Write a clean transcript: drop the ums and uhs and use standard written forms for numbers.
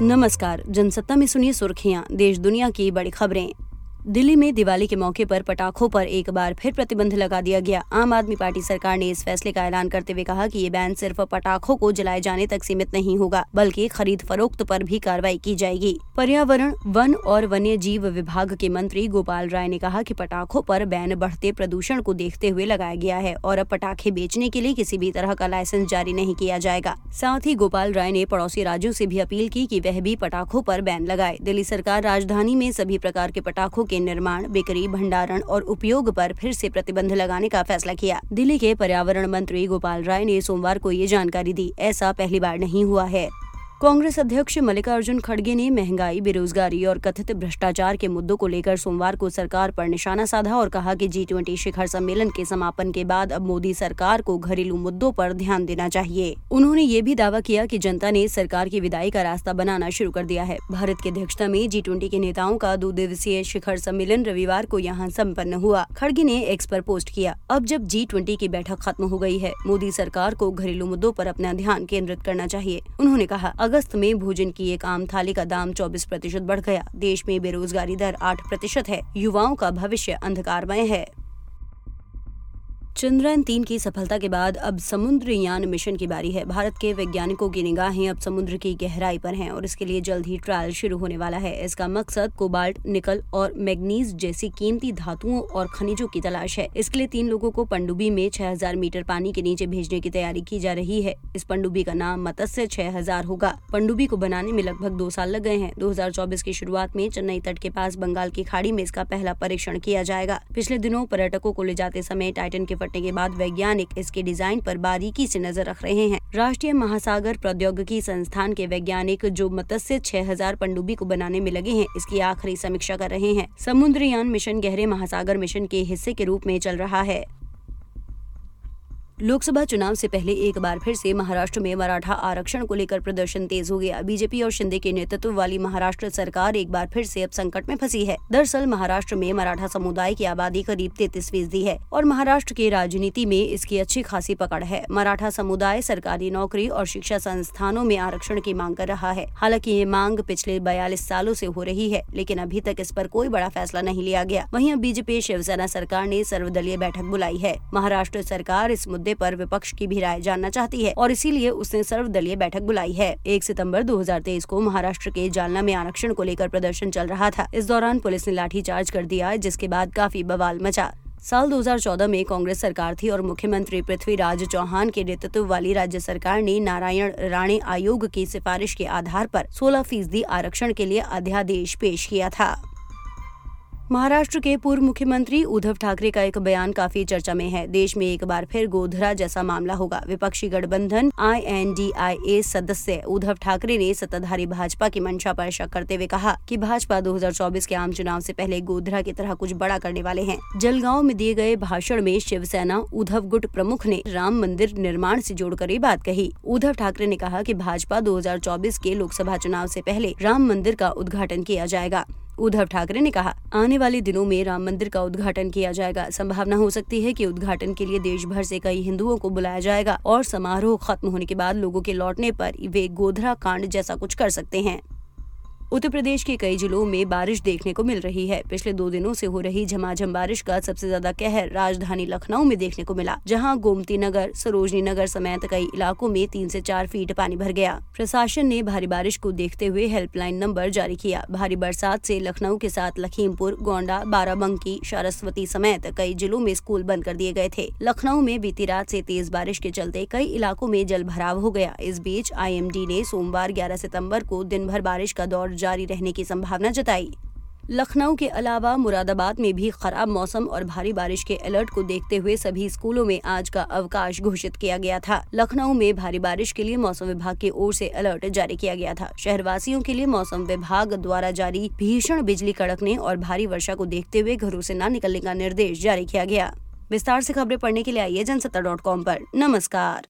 नमस्कार, जनसत्ता में सुनिए सुर्खियां, देश दुनिया की बड़ी खबरें। दिल्ली में दिवाली के मौके पर पटाखों पर एक बार फिर प्रतिबंध लगा दिया गया। आम आदमी पार्टी सरकार ने इस फैसले का ऐलान करते हुए कहा कि ये बैन सिर्फ पटाखों को जलाए जाने तक सीमित नहीं होगा, बल्कि खरीद फरोख्त पर भी कार्रवाई की जाएगी। पर्यावरण, वन और वन्य जीव विभाग के मंत्री गोपाल राय ने कहा कि पटाखों पर बैन बढ़ते प्रदूषण को देखते हुए लगाया गया है और अब पटाखे बेचने के लिए किसी भी तरह का लाइसेंस जारी नहीं किया जाएगा। साथ ही गोपाल राय ने पड़ोसी राज्यों से भी अपील की कि वह भी पटाखों पर बैन लगाए। दिल्ली सरकार राजधानी में सभी प्रकार के पटाखों के निर्माण, बिक्री, भंडारण और उपयोग पर फिर से प्रतिबंध लगाने का फैसला किया। दिल्ली के पर्यावरण मंत्री गोपाल राय ने सोमवार को ये जानकारी दी। ऐसा पहली बार नहीं हुआ है। कांग्रेस अध्यक्ष मल्लिकार्जुन खड़गे ने महंगाई, बेरोजगारी और कथित भ्रष्टाचार के मुद्दों को लेकर सोमवार को सरकार पर निशाना साधा और कहा कि G20 शिखर सम्मेलन के समापन के बाद अब मोदी सरकार को घरेलू मुद्दों पर ध्यान देना चाहिए। उन्होंने ये भी दावा किया कि जनता ने सरकार की विदाई का रास्ता बनाना शुरू कर दिया है। भारत की अध्यक्षता में G20 के नेताओं का 2 दिवसीय शिखर सम्मेलन रविवार को यहाँ सम्पन्न हुआ। खड़गे ने एक्स पर पोस्ट किया, अब जब G20 की बैठक खत्म हो गई है, मोदी सरकार को घरेलू मुद्दों पर अपना ध्यान केंद्रित करना चाहिए। उन्होंने कहा, अगस्त में भोजन की एक आम थाली का दाम 24% बढ़ गया। देश में बेरोजगारी दर 8% है। युवाओं का भविष्य अंधकारमय है। चंद्रयान-3 की सफलता के बाद अब समुद्रयान मिशन की बारी है। भारत के वैज्ञानिकों की निगाहें अब समुद्र की गहराई पर हैं और इसके लिए जल्द ही ट्रायल शुरू होने वाला है। इसका मकसद कोबाल्ट, निकल और मैग्नीज जैसी कीमती धातुओं और खनिजों की तलाश है। इसके लिए 3 लोगों को पनडुब्बी में 6000 मीटर पानी के नीचे भेजने की तैयारी की जा रही है। इस पनडुब्बी का नाम मत्स्य 6000 होगा। पनडुब्बी को बनाने में लगभग 2 साल लग गए हैं। 2024 की शुरुआत में चेन्नई तट के पास बंगाल की खाड़ी में इसका पहला परीक्षण किया जाएगा। पिछले दिनों पर्यटकों को ले जाते समय टाइटन के फटने के बाद वैज्ञानिक इसके डिजाइन पर बारीकी से नजर रख रहे हैं। राष्ट्रीय महासागर प्रौद्योगिकी संस्थान के वैज्ञानिक जो मत्स्य 6000 पनडुब्बी को बनाने में लगे हैं, इसकी आखिरी समीक्षा कर रहे हैं। समुद्रयान मिशन गहरे महासागर मिशन के हिस्से के रूप में चल रहा है। लोकसभा चुनाव से पहले एक बार फिर से महाराष्ट्र में मराठा आरक्षण को लेकर प्रदर्शन तेज हो गया। बीजेपी और शिंदे के नेतृत्व वाली महाराष्ट्र सरकार एक बार फिर से अब संकट में फंसी है। दरअसल महाराष्ट्र में मराठा समुदाय की आबादी करीब 33% है और महाराष्ट्र की राजनीति में इसकी अच्छी खासी पकड़ है। मराठा समुदाय सरकारी नौकरी और शिक्षा संस्थानों में आरक्षण की मांग कर रहा है। हालांकि ये मांग पिछले 42 सालों से हो रही है, लेकिन अभी तक इस पर कोई बड़ा फैसला नहीं लिया गया। वहीं अब बीजेपी शिवसेना सरकार ने सर्वदलीय बैठक बुलाई है। महाराष्ट्र सरकार इस मुद्दे पर विपक्ष की भी राय जानना चाहती है और इसीलिए उसने सर्वदलीय बैठक बुलाई है। 1 सितंबर 2023 को महाराष्ट्र के जालना में आरक्षण को लेकर प्रदर्शन चल रहा था। इस दौरान पुलिस ने लाठीचार्ज कर दिया, जिसके बाद काफी बवाल मचा। साल 2014 में कांग्रेस सरकार थी और मुख्यमंत्री पृथ्वीराज चौहान के नेतृत्व वाली राज्य सरकार ने नारायण राणे आयोग की सिफारिश के आधार पर 16% आरक्षण के लिए अध्यादेश पेश किया था। महाराष्ट्र के पूर्व मुख्यमंत्री उद्धव ठाकरे का एक बयान काफी चर्चा में है। देश में एक बार फिर गोधरा जैसा मामला होगा। विपक्षी गठबंधन INDIA सदस्य उद्धव ठाकरे ने सत्ताधारी भाजपा की मंशा पर शक करते हुए कहा कि भाजपा 2024 के आम चुनाव से पहले गोधरा की तरह कुछ बड़ा करने वाले हैं। जलगांव में दिए गए भाषण में शिवसेना उद्धव गुट प्रमुख ने राम मंदिर निर्माण से जोड़कर ये बात कही। उद्धव ठाकरे ने कहा कि भाजपा 2024 के लोकसभा चुनाव से पहले राम मंदिर का उद्घाटन किया जाएगा। उद्धव ठाकरे ने कहा, आने वाले दिनों में राम मंदिर का उद्घाटन किया जाएगा। संभावना हो सकती है कि उद्घाटन के लिए देश भर से कई हिंदुओं को बुलाया जाएगा और समारोह खत्म होने के बाद लोगों के लौटने पर वे गोधरा कांड जैसा कुछ कर सकते हैं। उत्तर प्रदेश के कई जिलों में बारिश देखने को मिल रही है। पिछले 2 दिनों से हो रही झमाझम बारिश का सबसे ज्यादा कहर राजधानी लखनऊ में देखने को मिला, जहां गोमती नगर, सरोजनी नगर समेत कई इलाकों में 3 से 4 फीट पानी भर गया। प्रशासन ने भारी बारिश को देखते हुए हेल्पलाइन नंबर जारी किया। भारी बरसात से लखनऊ के साथ लखीमपुर, गोंडा, बाराबंकी, सरस्वती समेत कई जिलों में स्कूल बंद कर दिए गए थे। लखनऊ में बीती रात से तेज बारिश के चलते कई इलाकों में जल भराव हो गया। इस बीच IMD ने सोमवार 11 सितम्बर को दिन भर बारिश का दौर जारी रहने की संभावना जताई। लखनऊ के अलावा मुरादाबाद में भी खराब मौसम और भारी बारिश के अलर्ट को देखते हुए सभी स्कूलों में आज का अवकाश घोषित किया गया था। लखनऊ में भारी बारिश के लिए मौसम विभाग की ओर से अलर्ट जारी किया गया था। शहरवासियों के लिए मौसम विभाग द्वारा जारी भीषण बिजली कड़कने और भारी वर्षा को देखते हुए घरों से न निकलने का निर्देश जारी किया गया। विस्तार से खबरें पढ़ने के लिए आइए जनसत्ता.com पर। नमस्कार।